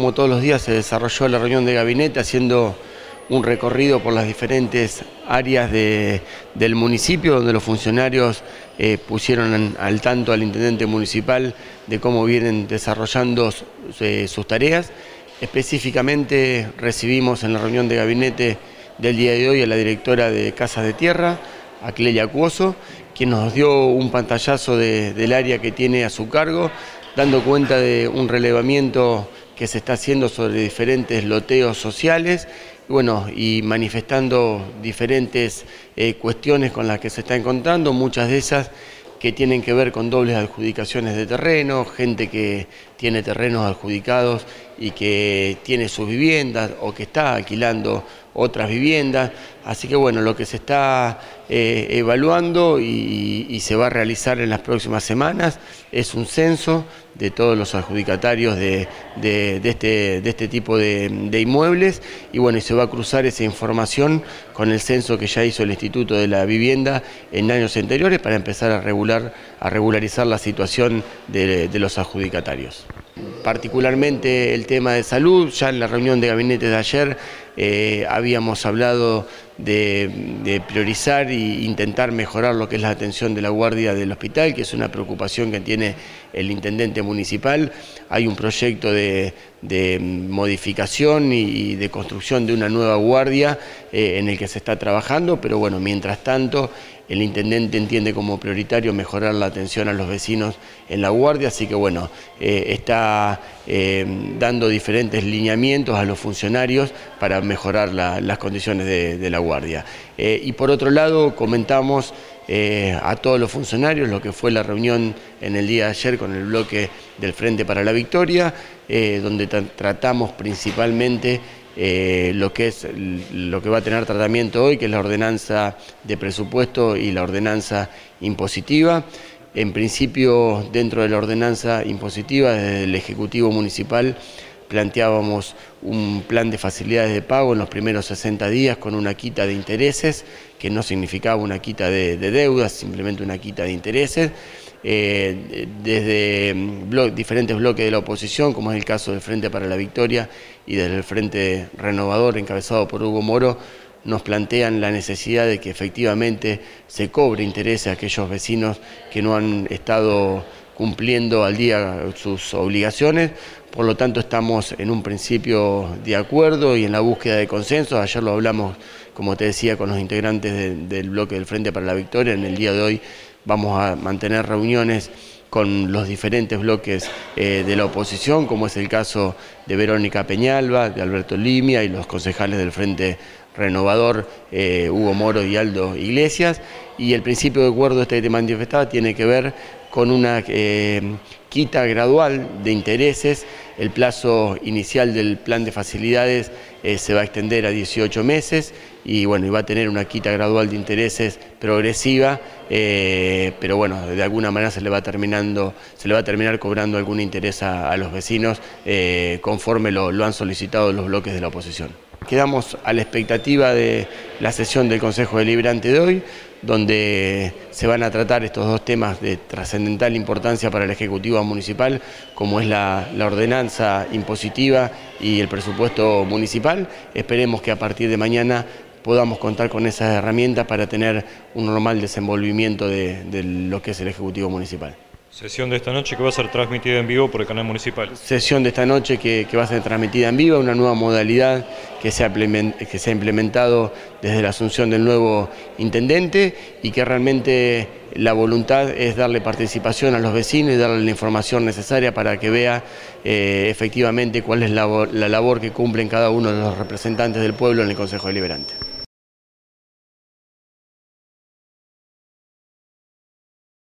como todos los días, se desarrolló la reunión de gabinete haciendo un recorrido por las diferentes áreas del municipio, donde los funcionarios pusieron al tanto al intendente municipal de cómo vienen desarrollando sus tareas. Específicamente recibimos en la reunión de gabinete del día de hoy a la directora de Casas de Tierra, a Clelia Cuoso, quien nos dio un pantallazo del área que tiene a su cargo, dando cuenta de un relevamiento que se está haciendo sobre diferentes loteos sociales, y manifestando diferentes cuestiones con las que se está encontrando, muchas de esas que tienen que ver con dobles adjudicaciones de terreno, gente que tiene terrenos adjudicados y que tiene sus viviendas o que está alquilando otras viviendas. Así que lo que se está evaluando y se va a realizar en las próximas semanas es un censo de todos los adjudicatarios de este tipo de inmuebles y se va a cruzar esa información con el censo que ya hizo el Instituto de la Vivienda en años anteriores para empezar a regularizar la situación de los adjudicatarios. Particularmente el tema de salud, ya en la reunión de gabinete de ayer habíamos hablado de priorizar e intentar mejorar lo que es la atención de la guardia del hospital, que es una preocupación que tiene el intendente municipal. Hay un proyecto de modificación y de construcción de una nueva guardia en el que se está trabajando, pero mientras tanto el intendente entiende como prioritario mejorar la atención a los vecinos en la guardia, así que está dando diferentes lineamientos a los funcionarios para mejorar las condiciones de la guardia. Y por otro lado comentamos a todos los funcionarios lo que fue la reunión en el día de ayer con el bloque del Frente para la Victoria, donde tratamos principalmente lo que va a tener tratamiento hoy, que es la ordenanza de presupuesto y la ordenanza impositiva. En principio, dentro de la ordenanza impositiva, desde el Ejecutivo Municipal planteábamos un plan de facilidades de pago en los primeros 60 días con una quita de intereses, que no significaba una quita de deudas, simplemente una quita de intereses. Desde diferentes bloques de la oposición, como es el caso del Frente para la Victoria y del Frente Renovador encabezado por Hugo Moro, nos plantean la necesidad de que efectivamente se cobre interés a aquellos vecinos que no han estado cumpliendo al día sus obligaciones. Por lo tanto, estamos en un principio de acuerdo y en la búsqueda de consenso. Ayer lo hablamos, como te decía, con los integrantes del bloque del Frente para la Victoria. En el día de hoy vamos a mantener reuniones con los diferentes bloques de la oposición, como es el caso de Verónica Peñalba, de Alberto Limia y los concejales del Frente Renovador, Hugo Moro y Aldo Iglesias. Y el principio de acuerdo que te manifestaba tiene que ver con una quita gradual de intereses. El plazo inicial del plan de facilidades se va a extender a 18 meses y va a tener una quita gradual de intereses progresiva, pero de alguna manera se le va a terminar cobrando algún interés a los vecinos conforme lo han solicitado los bloques de la oposición. Quedamos a la expectativa de la sesión del Consejo Deliberante de hoy, donde se van a tratar estos dos temas de trascendental importancia para el Ejecutivo Municipal, como es la ordenanza impositiva y el presupuesto municipal. Esperemos que a partir de mañana podamos contar con esas herramientas para tener un normal desenvolvimiento de lo que es el Ejecutivo Municipal. Sesión de esta noche que va a ser transmitida en vivo por el canal municipal. Sesión de esta noche que va a ser transmitida en vivo, una nueva modalidad que se ha implementado desde la asunción del nuevo intendente y que realmente la voluntad es darle participación a los vecinos y darle la información necesaria para que vea efectivamente cuál es la labor que cumplen cada uno de los representantes del pueblo en el Consejo Deliberante.